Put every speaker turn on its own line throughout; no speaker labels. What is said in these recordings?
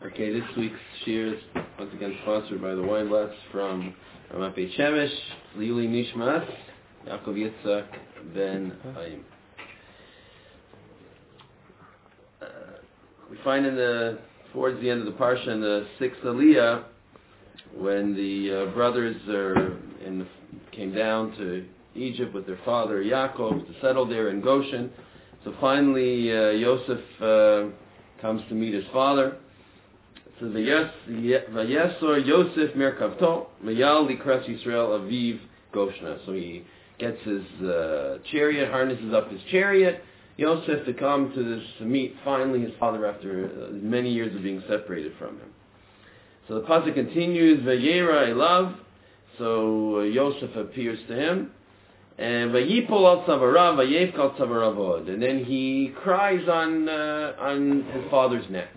Okay, this week's shir is once again sponsored by the Weinblatts from Ramat Beit Shemesh, Liuli Nishmas, Yaakov Yitzchak Ben Chaim. We find towards the end of the parsha in the sixth aliyah, when the brothers came down to Egypt with their father Yaakov to settle there in Goshen. So finally Yosef comes to meet his father. It says, Vayesor Yosef Merkavto, Mayal Likras Yisrael Aviv Goshna. So he gets his chariot, harnesses up his chariot, Yosef to come to meet finally his father after many years of being separated from him. So the pasuk continues, Vayera Elav. So Yosef appears to him, and Vayipol al Tzavarav, Vayevk al Tzavaravad, and then he cries on his father's neck.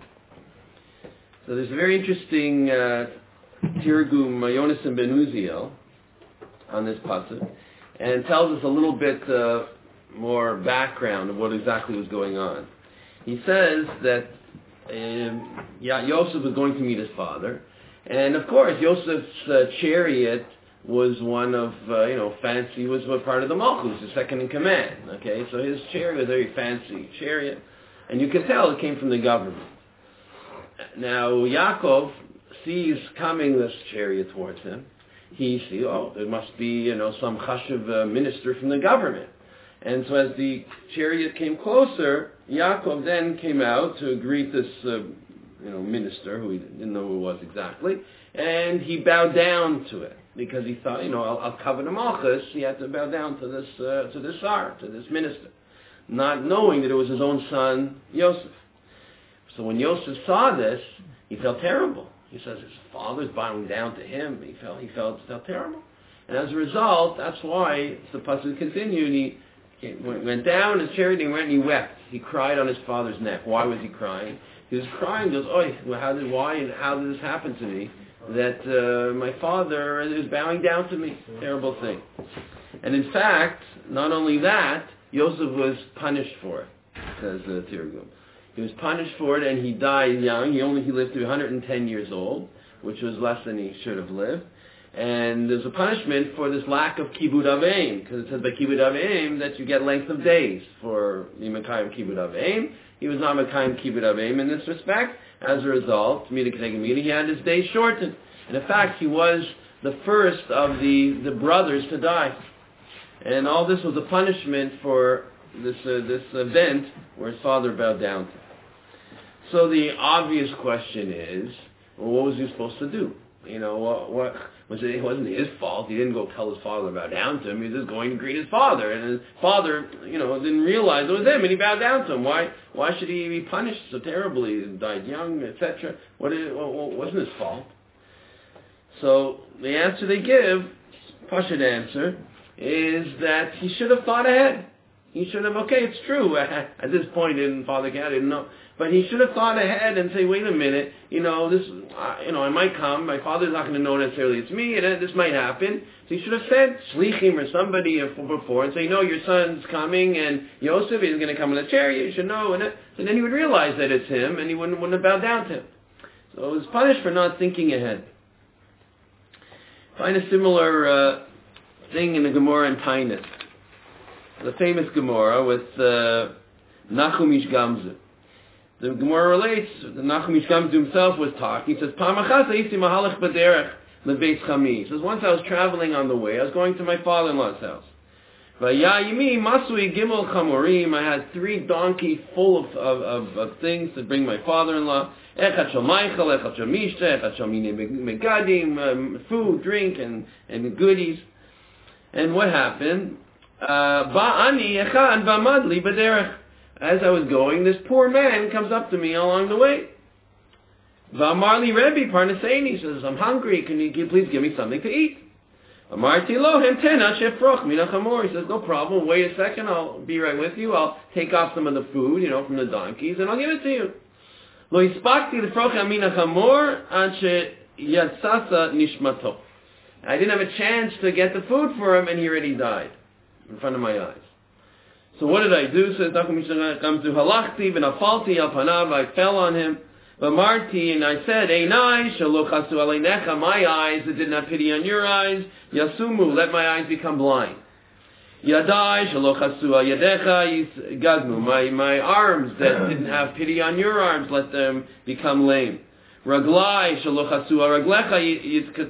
So there's a very interesting Tirgum Yonasan ben Uziel on this pasuk, and it tells us a little bit more background of what exactly was going on. He says that Yosef was going to meet his father, and of course Yosef's chariot was one of fancy, was part of the Malchus, the second in command. Okay, so his chariot was a very fancy chariot, and you can tell it came from the government. Now Yaakov sees coming this chariot towards him. He sees, there must be some chashuv minister from the government. And so as the chariot came closer, Yaakov then came out to greet this minister, who he didn't know who it was exactly, and he bowed down to it because he thought, I'll cover the malchus. He had to bow down to this tsar, to this minister, not knowing that it was his own son Yosef. So when Yosef saw this, he felt terrible. He says his father's bowing down to him. He felt terrible, and as a result, that's why the pasuk continued. He went down his chariot and he wept. He cried on his father's neck. Why was he crying? He was crying because, how did this happen to me? That my father is bowing down to me. Terrible thing. And in fact, not only that, Yosef was punished for it, says Tirgum. He was punished for it, and he died young. He lived to be 110 years old, which was less than he should have lived. And there's a punishment for this lack of kibud aveim, because it says by kibud aveim that you get length of days for the Mekayim kibud aveim. He was not Mekayim kibud aveim in this respect. As a result, he had his days shortened. And in fact, he was the first of the brothers to die. And all this was a punishment for this event where his father bowed down to him. So the obvious question is, what was he supposed to do? What was it? It wasn't his fault. He didn't go tell his father to bow down to him. He was just going to greet his father, and his father, didn't realize it was him, and he bowed down to him. Why should he be punished so terribly? He died young, etc. Wasn't his fault. So the answer they give, Pashut answer, is that he should have thought ahead. He should have, it's true. At this point, Father Cat didn't know. But he should have thought ahead and say, wait a minute, I might come. My father's not going to know necessarily it's me, and this might happen. So he should have sent Shlichim or somebody before and say, your son's coming, and Yosef is going to come in a chariot. You should know. And then he would realize that it's him, and he wouldn't have bowed down to him. So it was punished for not thinking ahead. Find a similar thing in the Gemara in Tainis. The famous Gemara with Nachum Ish Gamzu. The Gemara relates, the Nachum Ish Gamzu himself was talking. He says, He says, once I was traveling on the way, I was going to my father-in-law's house. I had 3 donkeys full of things to bring my father-in-law. Food, drink, and goodies. And what happened? As I was going, this poor man comes up to me along the way. V'amarli Rebbe Parnaseini, says, I'm hungry, can you please give me something to eat? Amarti lo hemtena shefroch minachamor. He says, no problem, wait a second, I'll be right with you. I'll take off some of the food, from the donkeys, and I'll give it to you. Lo hispakti lefroch minachamor anshe yatsasa nishmato. I didn't have a chance to get the food for him, and he already died in front of my eyes. So what did I do? Says Nachum Ish Gamzu, halachti v'nafalti al panav. I fell on him. Marti, and I said, Einai shelo chasu aleinecha, my eyes that did not pity on your eyes, Yasumu, let my eyes become blind. Yadai shelo chasu yadecha yisgadmu, my arms that didn't have pity on your arms, let them become lame. Raglai shelo chasu raglecha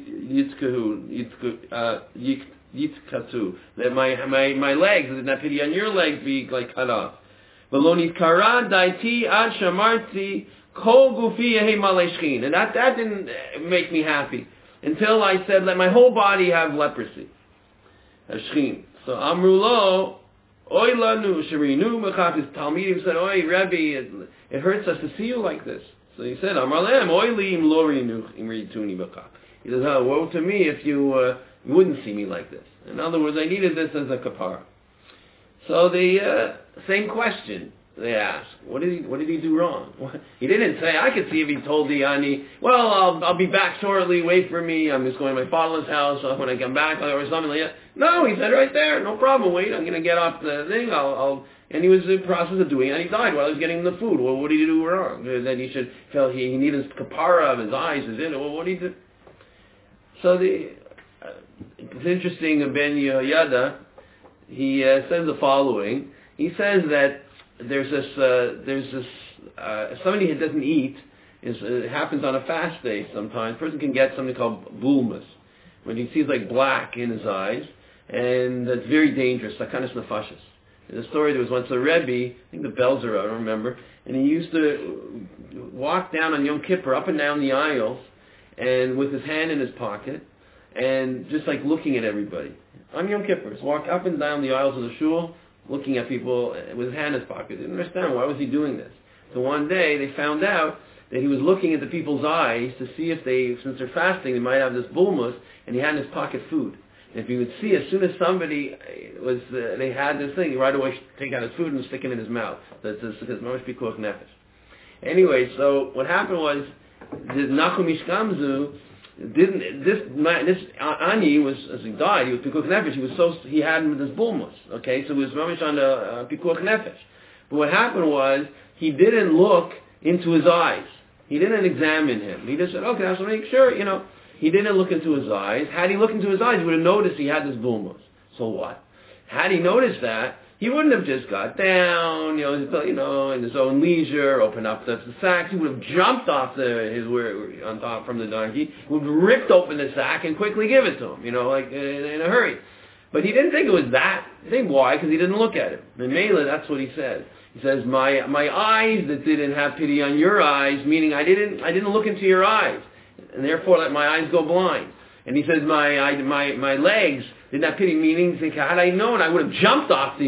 yitkatu, let my legs that did not pity on your legs be like cut off. Veloni kara daiti ad shamarti kol gufi yehi malei shchin, and that didn't make me happy until I said, let my whole body have leprosy, shchin. So Amrulo, Oy lanu sherinu mechaf, his Talmidim said, Oy Rebbe, it hurts us to see you like this. So he said, Amarlem, Oy li im lo rinu im rituni mechaf. He says, oh, woe to me if you wouldn't see me like this. In other words, I needed this as a kapara. So the same question they asked, what did he do wrong? He didn't say, I could see if he told the Ani, well, I'll be back shortly, wait for me, I'm just going to my father's house, when I come back, or something like that. No, he said right there, no problem, wait, I'm going to get off the thing, and he was in the process of doing it, and he died while he was getting the food. Well, what did he do wrong? Then he he needed his kapara of his eyes, well, what did he do? So it's interesting, Ben Yehoyada, he says the following. He says that there's this somebody who doesn't eat, it happens on a fast day sometimes. A person can get something called bulmus, when he sees like black in his eyes, and that's very dangerous, sakanas nefashos. In the story, there was once a Rebbe, I think the bells are, I don't remember, and he used to walk down on Yom Kippur, up and down the aisles, and with his hand in his pocket, and just like looking at everybody. On Yom Kippur, just walk up and down the aisles of the shul, looking at people with his hand in his pocket. They didn't understand, why was he doing this? So one day, they found out that he was looking at the people's eyes to see if since they're fasting, they might have this bulmus, and he had in his pocket food. And if he would see, as soon as somebody they had this thing, he right away take out his food and stick it in his mouth. That's because mamash pikuach nefesh. Anyway, so what happened was, the Nachum Ishkamzu this Ani was, as he died, he was pikuach nefesh. He had this bulmus. Okay, so he was mamash on the pikuach nefesh. But what happened was, he didn't look into his eyes. He didn't examine him. He just said, okay, I just want to make sure, He didn't look into his eyes. Had he looked into his eyes, he would have noticed he had this bulmus. So what? Had he noticed that, he wouldn't have just got down, in his own leisure, opened up the sack. He would have jumped off on top from the donkey, would have ripped open the sack and quickly give it to him, like in a hurry. But he didn't think it was that. I think why? Because he didn't look at it. And Mela, that's what he said. He says, my eyes that didn't have pity on your eyes, meaning I didn't look into your eyes, and therefore let my eyes go blind. And he says, my legs did not pity, meaning, had I known, I would have jumped off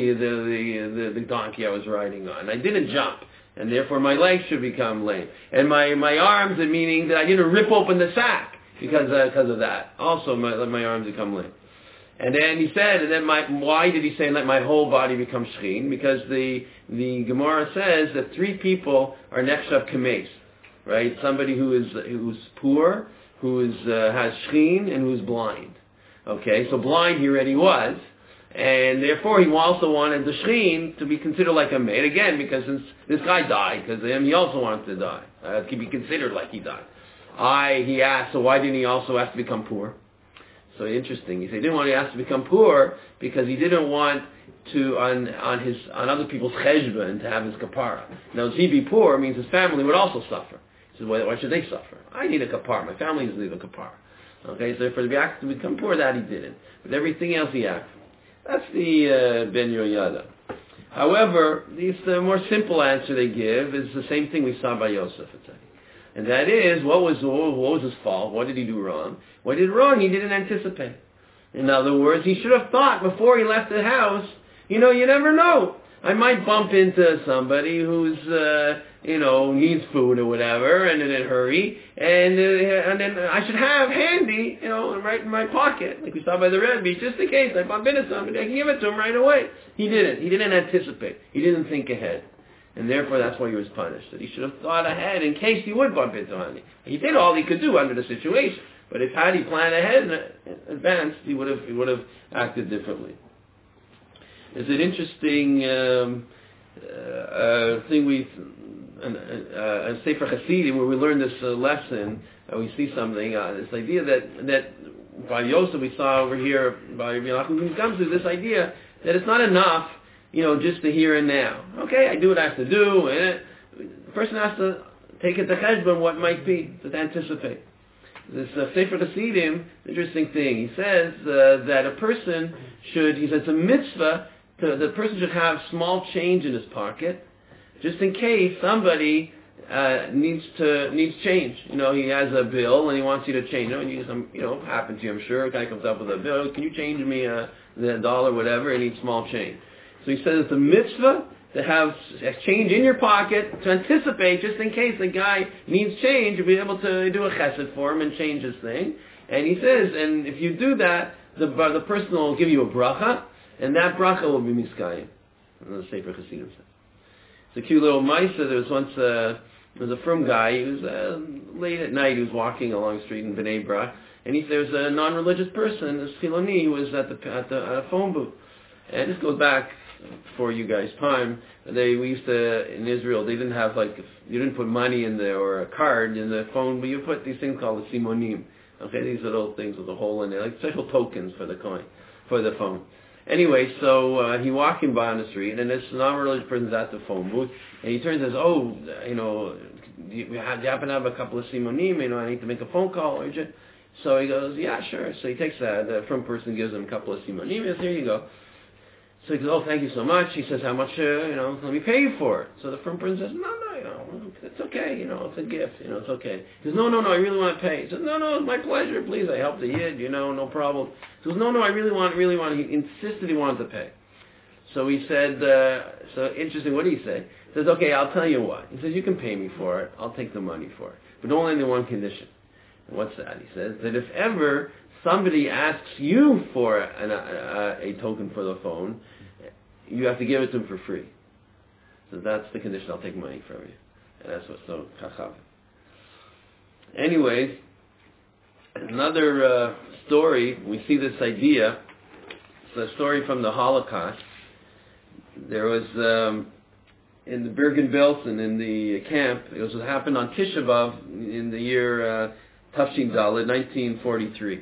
the donkey I was riding on. I didn't jump, and therefore my legs should become lame. And my arms, meaning that I didn't rip open the sack because of that. Also, let my arms become lame. And then he said, why did he say let my whole body become shchin? Because the Gemara says that three people are nechshav kameis, right? Somebody who's poor, who has shchin, and who's blind. Okay, so blind he already was, and therefore he also wanted the shchin to be considered like a maid again, because since this guy died, because of him, he also wanted to die. To be considered like he died. He asked, so why didn't he also have to become poor? So interesting. He said he didn't want to ask to become poor because he didn't want to on other people's cheshbon to have his kapara. Now, if he be poor, means his family would also suffer. He said, why should they suffer? I need a kapara. My family doesn't need a kapara. Okay, so for the act to become poor, that he didn't. But everything else he asked. That's the Ben Yehoyada. However, the more simple answer they give is the same thing we saw by Yosef. And that is, what was his fault? What did he do wrong? What he did wrong, he didn't anticipate. In other words, he should have thought before he left the house, you never know. I might bump into somebody who's, needs food or whatever, and in a hurry, and then I should have handy, right in my pocket, like we saw by the Rebbe, just in case I bump into somebody, I can give it to him right away. He didn't. He didn't anticipate. He didn't think ahead. And therefore, that's why he was punished. That he should have thought ahead in case he would bump into Ani. He did all he could do under the situation. But had he planned ahead in advance, he would have acted differently. There's an interesting thing a Sefer Hasidim where we learn this lesson. We see something, this idea that by Yosef we saw over here by Rabbi Nachman comes to this idea that it's not enough, just the here and now. Okay, I do what I have to do, and the person has to take it to cheshbon what might be, to anticipate. This Sefer Hasidim, interesting thing. He says that a person should, he says, it's a mitzvah, the person should have small change in his pocket, just in case somebody needs change. He has a bill and he wants you to change it. And happens to you, I'm sure. A guy comes up with a bill. Can you change me the dollar, whatever? I need small change. So he says it's a mitzvah to have change in your pocket to anticipate, just in case the guy needs change, you'll be able to do a chesed for him and change his thing. And he says, and if you do that, the person will give you a bracha, and that bracha will be miskayim. The Sefer Hasidim says. It's a cute little Maisa. There was once there was a frum guy. He was late at night. He was walking along the street in Bnei Brak, and there was a non-religious person, this Chiloni, who was at a phone booth. And this goes back before you guys' time. We used to, in Israel, they didn't have you didn't put money in there or a card in the phone, but you put these things called the simonim. Okay, these are little things with a hole in there, like special tokens for the coin, for the phone. Anyway, so he walking by on the street, and this non-religious person's at the phone booth, and he turns and says, do you happen to have a couple of simonim? I need to make a phone call. So he goes, yeah, sure. So he takes that. The front person gives him a couple of simonim. He says, here you go. So he goes, thank you so much. He says, how much, let me pay you for it. So the front person says, no, it's okay, it's a gift, it's okay. He says, no, I really want to pay. He says, no, it's my pleasure, please, I helped the yid, no problem. He says, no, I really want, he insisted he wanted to pay. So he said, so interesting, what did he say? He says, okay, I'll tell you what. He says, you can pay me for it, I'll take the money for it, but only under one condition. And what's that? He says, that if ever somebody asks you for a token for the phone, you have to give it to them for free. So that's the condition, I'll take money from you. And that's what's so chachav. Anyways, another story, we see this idea. It's a story from the Holocaust. There was, in the Bergen-Belsen, in the camp, it happened on Tisha B'Av in the year Tafshin Dalet, 1943.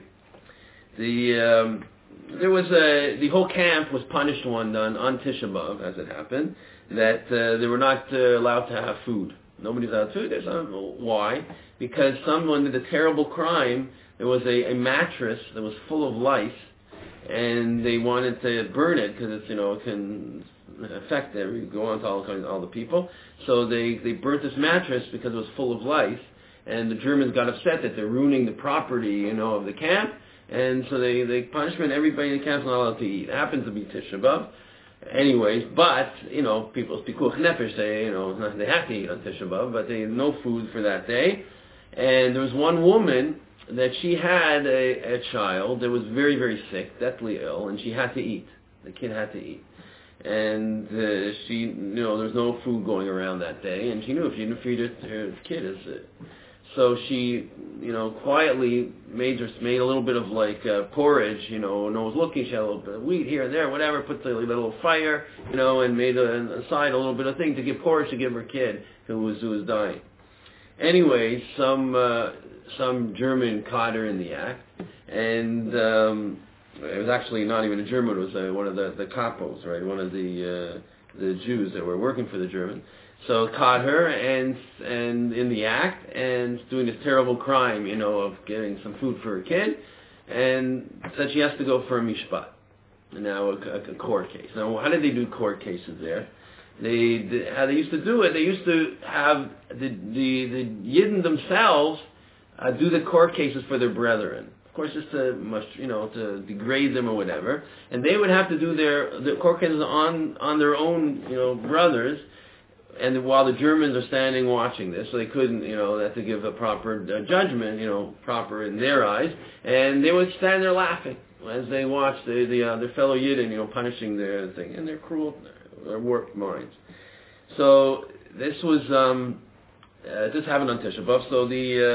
The whole camp was punished on Tisha B'Av, as it happened, that they were not allowed to have food. Nobody's allowed food. Why? Because someone did a terrible crime. There was a mattress that was full of lice, and they wanted to burn it because it can affect go on to all the people. So they burnt this mattress because it was full of lice, and the Germans got upset that they're ruining the property, of the camp. And so they punishment, everybody in the camp's not allowed to eat. It happens to be Tisha B'Av. Anyways, but, people's pikuach nefesh, they have to eat on Tisha B'Av, but they had no food for that day. And there was one woman that she had a child that was very, very sick, deathly ill, and she had to eat. The kid had to eat. And she, there was no food going around that day, and she knew if she didn't feed her kid, so she, quietly made a little bit of porridge, no one was looking. She had a little bit of wheat here and there, whatever, put a little fire, and made aside a little bit of thing to give porridge to give her kid who was dying. Anyway, some German caught her in the act, and it was actually not even a German, it was one of the capos, right, one of the Jews that were working for the Germans. So caught her and in the act and doing this terrible crime, of getting some food for her kid, and said she has to go for a mishpat. Now a court case. Now how did they do court cases there? How they used to do it, they used to have the Yidden themselves do the court cases for their brethren. Of course, just to degrade them or whatever, and they would have to do the court cases on their own, brothers. And while the Germans are standing watching this, so they couldn't, they had to give a proper judgment, proper in their eyes, and they would stand there laughing as they watched their fellow Yidden, punishing their thing, and their cruel, their warped minds. So this was this happened on Tisha B'Av. So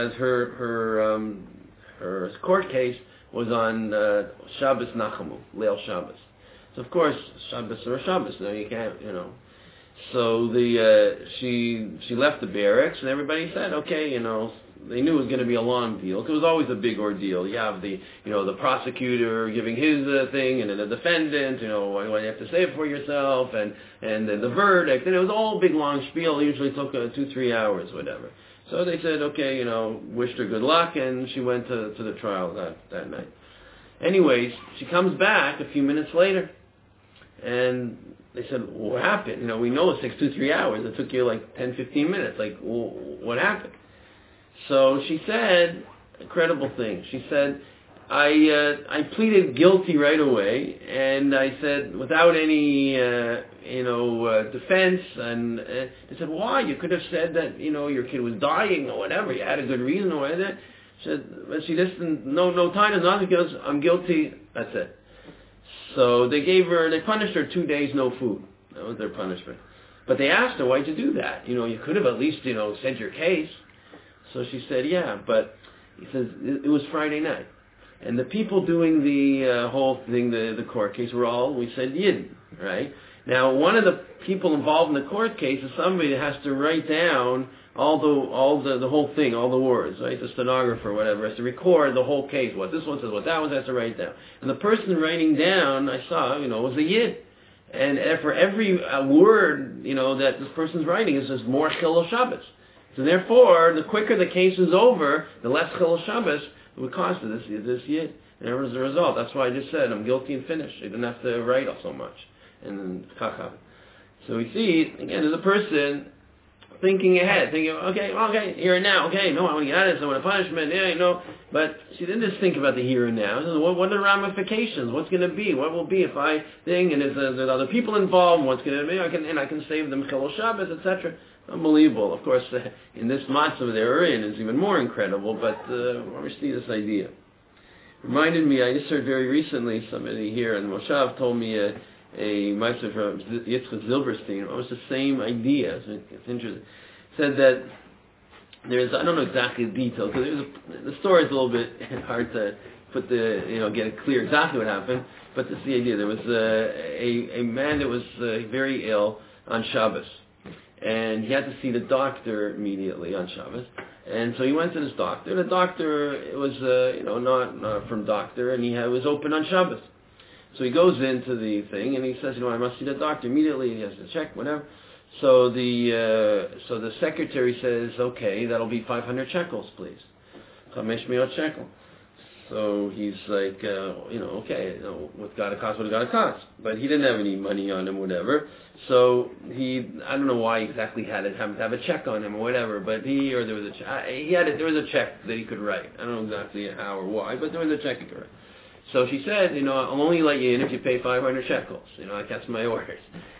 her court case was on Shabbos Nachamu, Leil Shabbos. So of course Shabbos or Shabbos, you can't, So she left the barracks, and everybody said, okay, they knew it was going to be a long deal. 'Cause it was always a big ordeal. You have the prosecutor giving his thing, and then the defendant, what you have to say for yourself, and then the verdict, and it was all a big long spiel. It usually took 2-3 hours, whatever. So they said, okay, wished her good luck, and she went to the trial that night. Anyways, she comes back a few minutes later, and they said, well, what happened? We know it takes 2-3 hours. It took you like 10-15 minutes. Like, well, what happened? So she said a credible thing. She said, I pleaded guilty right away, and I said, without any, defense, and they said, why? You could have said that, your kid was dying or whatever. You had a good reason or whatever. She said, but she just, no time, and nothing, because I'm guilty, that's it. So they punished her 2 days, no food. That was their punishment. But they asked her, why'd you do that? You could have at least, said your case. So she said, yeah, but he says, it was Friday night. And the people doing the whole thing, the court case, we said Yidden, right? Now, one of the people involved in the court case is somebody that has to write down all the whole thing, all the words, right? The stenographer, whatever, has to record the whole case, what this one says, what that one has to write down. And the person writing down, I saw, was a Yid. And for every word, that this person's writing, is just more Chilul Shabbos. So therefore, the quicker the case is over, the less Chilul Shabbos it would cost this Yid. And as a result, that's why I just said, I'm guilty and finished. You didn't have to write so much. And then, so we see, again, there's a person thinking ahead, thinking, okay, here and now, okay, no, I want to get out of this, I want a punishment, but she didn't just think about the here and now. What are the ramifications? What's going to be? What will be if I think, and there's other people involved, what's going to be, I can save them Chilul Shabbos, etc. Unbelievable. Of course, in this matzah they're in is even more incredible, but we see this idea. Reminded me, I just heard very recently, somebody here in Moshav told me a matzah from Yitzchak Zilberstein. It was the same idea. It's interesting. Said that there's, I don't know exactly the details, because the story is a little bit hard to put get it clear exactly what happened, but this is the idea. There was a man that was very ill on Shabbos. And he had to see the doctor immediately on Shabbos. And so he went to this doctor. The doctor was, not from doctor, and he was open on Shabbos. So he goes into the thing, and he says, I must see the doctor immediately. He has to check, whatever. So the secretary says, okay, that'll be 500 shekels, please. 500 shekel. So he's like, okay, what's got to cost, what it got to cost. But he didn't have any money on him, whatever. So I don't know why he exactly had to have a check on him or whatever, but there was a check that he could write. I don't know exactly how or why, but there was a check he could write. So she said, I'll only let you in if you pay 500 shekels. That's my orders.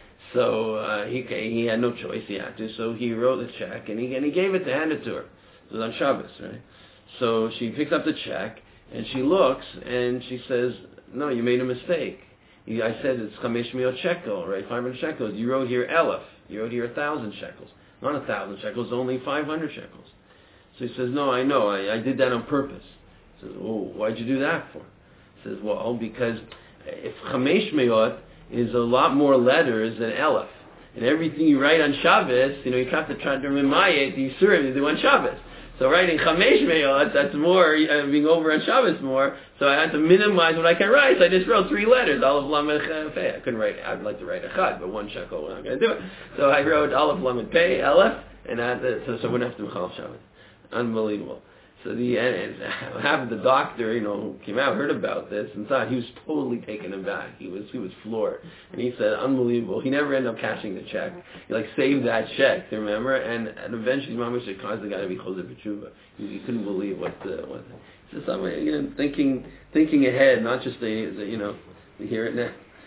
So he had no choice, he had to. So he wrote the check, and he gave it to hand it to her. It was on Shabbos, right? So she picks up the check, and she looks, and she says, no, you made a mistake. I said it's 500 shekel, right? 500 shekels. You wrote here elef. You wrote here 1,000 shekels. Not 1,000 shekels, only 500 shekels. So he says, no, I know. I did that on purpose. He says, well, why'd you do that for? He says, well, because if 500 is a lot more letters than elef. And everything you write on Shabbos, you have to try to remind the Yisurim you do on Shabbos. So writing 500, that's more, being over on Shabbos more, so I had to minimize what I can write, so I just wrote 3 letters, Aleph Lamed Pei. I couldn't write, I'd like to write Echad, but 1 shekel, I'm not going to do it. So I wrote Aleph Lamed Pei, Aleph, and so I wouldn't have to do Chal Shabbos. Unbelievable. So what happened, the doctor, came out, heard about this, and thought he was totally taken aback. He was floored. And he said, unbelievable. He never ended up cashing the check. He saved that check, remember? And eventually, Mamash caused the guy to be Choser B'Tshuva. He couldn't believe what. So somebody, thinking ahead, not just the here and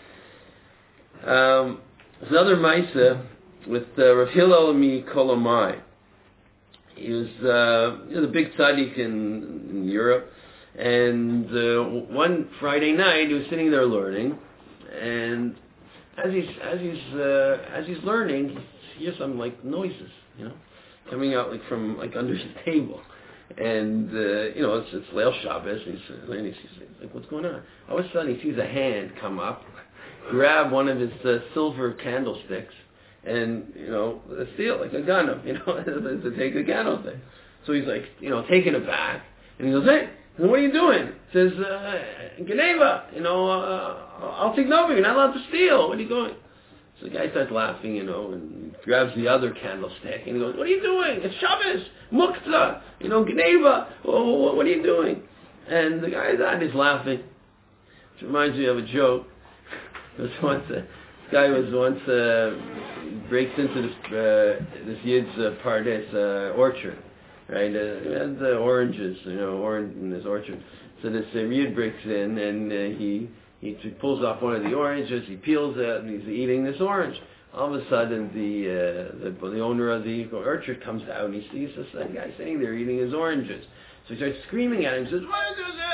now. There's another Maisa with Rav Hillel Kolomai. He was a big tzaddik in Europe, and one Friday night he was sitting there learning, and as he's learning, he hears some noises, coming out from under his table, and it's Leil Shabbos. And he's like, what's going on? All of a sudden he sees a hand come up, grab one of his silver candlesticks, and, steal, like a gun, to take the candlestick. So he's like, taken aback, and he goes, hey, what are you doing? He says, Geneva, I'll take over, you're not allowed to steal. What are you doing? So the guy starts laughing, and grabs the other candlestick, and he goes, what are you doing? It's Shabbos, Muktzah, Geneva, what are you doing? And the guy's on, he's laughing. Which reminds me of a joke. This guy breaks into this Yid's Pardes orchard, right? He had the oranges, in his orchard. So this Yid breaks in, and he pulls off one of the oranges, he peels it, and he's eating this orange. All of a sudden, the owner of the orchard comes out, and he sees this guy sitting there eating his oranges. So he starts screaming at him. He says, "What is this?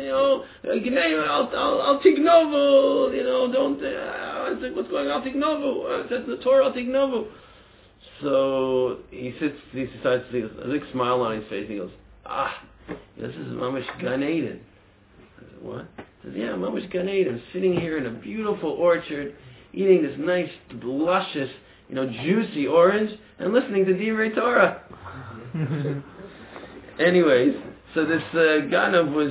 I'll take novo. Don't. What's going on? I'll take novo. It says in the Torah, I'll take novo." So he sits. He starts to see a big smile on his face. He goes, this is Mamash Gan Eden. I said, what? He says, yeah, Mamash Gan Eden. Sitting here in a beautiful orchard, eating this nice, luscious, juicy orange, and listening to Divrei Torah. Anyways, so this Ganav was,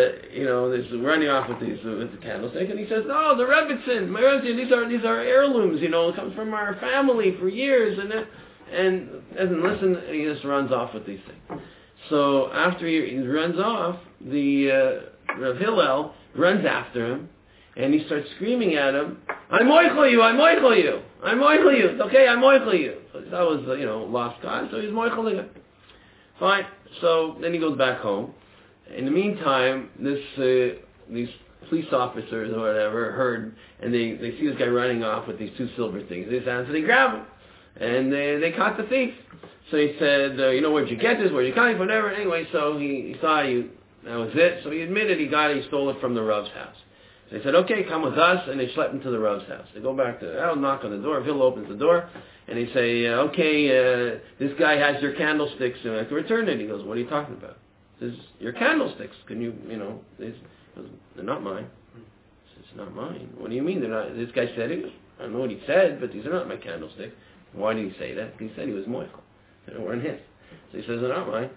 this running off with the candlestick, and he says, "No, the Rebbitzin, my Rebbitzin, these are heirlooms. It comes from our family for years." And doesn't listen, and he just runs off with these things. So after he runs off, the Rav Hillel runs after him, and he starts screaming at him, "I'm moichel you! I'm moichel you! I'm moichel you! It's okay, I'm moichel you!" So that was lost God, so he's moichel again. Fine. So then he goes back home. In the meantime, these police officers or whatever heard, and they see this guy running off with these two silver things. So they grab him, and they caught the thief. So he said, where'd you get this? Where'd you come? Whatever. Anyway, so he saw you. That was it. So he admitted he stole it from the Rav's house. So they said, okay, come with us, and they schlepped him to the Rav's house. They go back to, knock on the door. Phil opens the door, and they say, this guy has your candlesticks, and I have to return it. He goes, what are you talking about? He says, your candlesticks. Can you, they're not mine. He says, it's not mine. What do you mean they're not? This guy said it. I don't know what he said, but these are not my candlesticks. Why did he say that? He said he was moichel. They weren't his. So he says, they're not mine.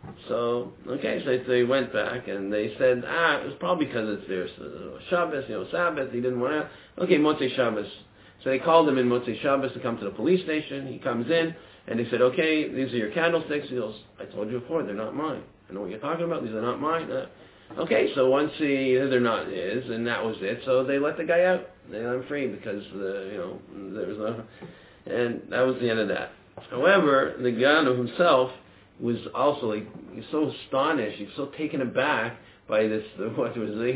So, okay, so they went back, and they said, it was probably because it's their Shabbos, Sabbath, he didn't want to, okay, Motzei Shabbos. So they called him in Motzei Shabbos to come to the police station. He comes in, and they said, okay, these are your candlesticks. He goes, I told you before, they're not mine. I know what you're talking about, these are not mine. Okay, so once they're not his, and that was it, so they let the guy out. They let him free, because, there was no, and that was the end of that. However, the Ganav himself was also he's so astonished, he's so taken aback by this, what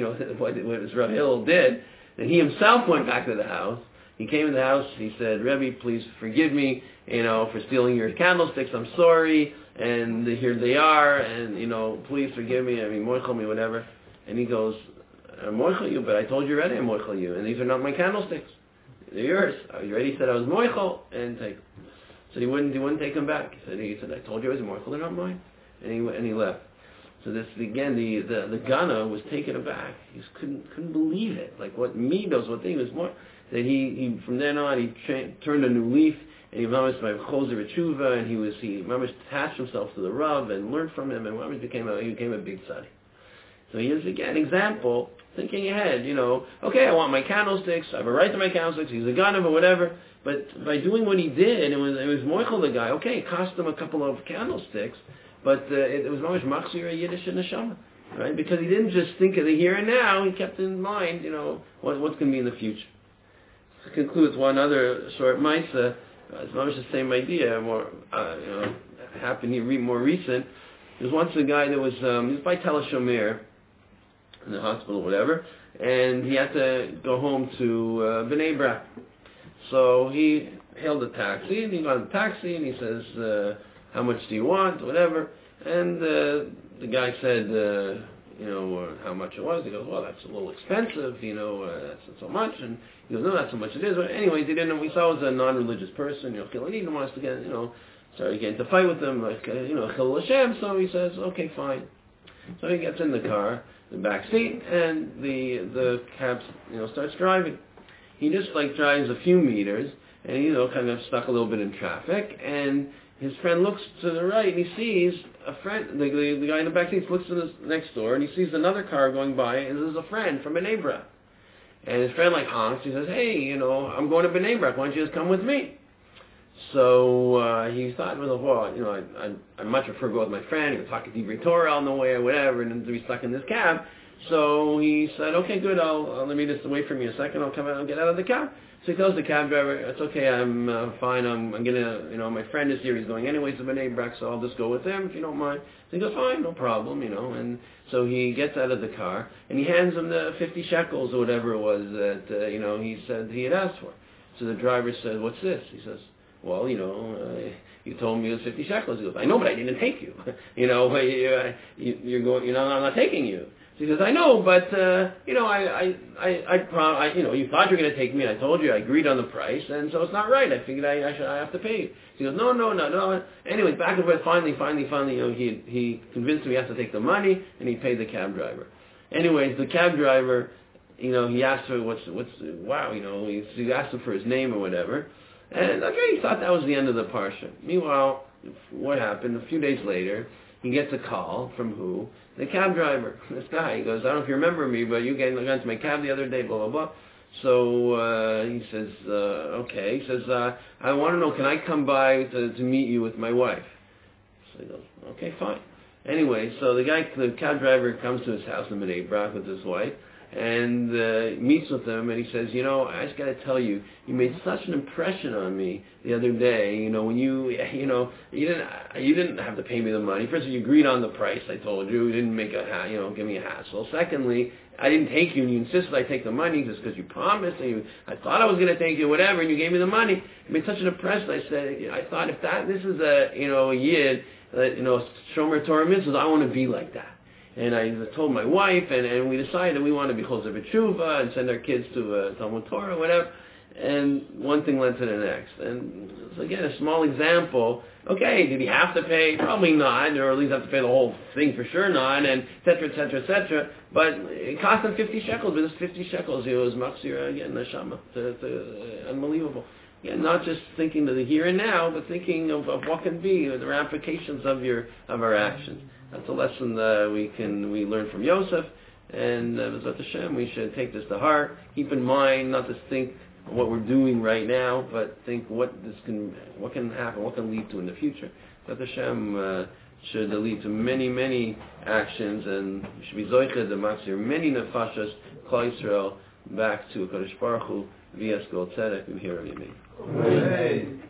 this Rav Hillel did, that he himself went back to the house. He came to the house, he said, Rebbe, please forgive me, for stealing your candlesticks, I'm sorry, and here they are, and, please forgive me, moichel me, whatever. And he goes, I'm moichel you, but I told you already I'm moichel you, and these are not my candlesticks. They're yours. You already said I was moichel, and take them. So he wouldn't take them back. He said, I told you I was moichel, they're not mine. And he left. So this, again, the Gana was taken aback. He couldn't believe it. Like what Midos, what thing was more, that he from then on, he turned a new leaf, and he mamish by Choser Tshuva, and he mamish attached himself to the Rav and learned from him, and mamish became a big tzaddik. So he is, again, example, thinking ahead, okay, I want my candlesticks, I have a right to my candlesticks, he's a Ganav or whatever, but by doing what he did, it was moichel the guy, okay, it cost him a couple of candlesticks, but it was mamish machzir Yiddish and neshama, right? Because he didn't just think of the here and now, he kept in mind, what's going to be in the future. To conclude with one other short Maisa, it's mamish the same idea, more, happened more recent. There was once a guy that was, he was by Tel HaShomer, in the hospital or whatever, and he had to go home to Bnei Brak. So he hailed a taxi, and he got in the taxi, and he says, how much do you want, whatever, and the guy said, how much it was. He goes, well, that's a little expensive, that's not so much, and he goes, no, that's how much it is. But anyways, he didn't know, we saw he was a non-religious person, he didn't want us to get, started getting to fight with him, like, Chil Hashem, so he says, okay, fine. So he gets in the car, the back seat, and the cab, starts driving. He just drives a few meters, and kind of stuck a little bit in traffic, and his friend looks to the right and he sees a friend, the guy in the back seat looks to the next door and he sees another car going by, and this is a friend from Bnei Brak. And his friend honks, he says, hey, I'm going to Bnei Brak, why don't you just come with me? So he thought, well, I'd much prefer to go with my friend, he was talking to Torah on the way or whatever, and to be stuck in this cab. So he said, okay, good, I'll let me just wait for me a second, I'll come out and get out of the cab. So he tells the cab driver, it's okay, I'm fine, I'm gonna, my friend is here, he's going anyways to Bnei Brak, so I'll just go with him if you don't mind. So he goes, fine, no problem, and so he gets out of the car, and he hands him the 50 shekels or whatever it was that, he said he had asked for. So the driver said, what's this? He says, well, you told me it was 50 shekels. He goes, I know, but I didn't take you. You're going, I'm not taking you. So he says, I know, but, you thought you were going to take me, and I told you, I agreed on the price, and so it's not right. I figured I have to pay you. So he goes, no. Anyways, back and forth, finally, he convinced him he has to take the money, and he paid the cab driver. Anyways, the cab driver, he asked for he asked him for his name or whatever, and he thought that was the end of the parsha. Meanwhile, what happened? A few days later, he gets a call from who? The cab driver. This guy. He goes, I don't know if you remember me, but you got into my cab the other day, blah, blah, blah. So he says, okay. He says, I want to know, can I come by to meet you with my wife? So he goes, okay, fine. Anyway, so the cab driver comes to his house in Bnei Brak with his wife, and meets with him, and he says, I just got to tell you, you made such an impression on me the other day, when you didn't have to pay me the money. First of all, you agreed on the price, I told you, you didn't make give me a hassle. Secondly, I didn't take you, and you insisted I take the money just because you promised, and I thought I was going to take you, whatever, and you gave me the money. You made such an impression. I said, I thought if this is a yid, Shomer Torah mitzvahs, I want to be like that. And I told my wife, and we decided we want to be Choser B'Tshuva and send our kids to Talmud Torah, whatever. And one thing led to the next. And so again, a small example. Okay, did he have to pay? Probably not, or at least have to pay the whole thing for sure not, and et cetera, et cetera, et cetera. But it cost him 50 shekels. But this 50 shekels, he was Machzir again, Neshama. Unbelievable. Yeah, not just thinking of the here and now, but thinking of what can be, the ramifications of our actions. That's a lesson that we learn from Yosef, and B'ezrat Hashem, we should take this to heart. Keep in mind not to think of what we're doing right now, but think what can happen, what can lead to in the future. B'ezrat Hashem should lead to many, many actions, and we should be zoicha the Machzir many nefashos, Klal Yisrael, back to Kadosh Baruch Hu, via Skol Tzedek, B'mihira B'yameinu.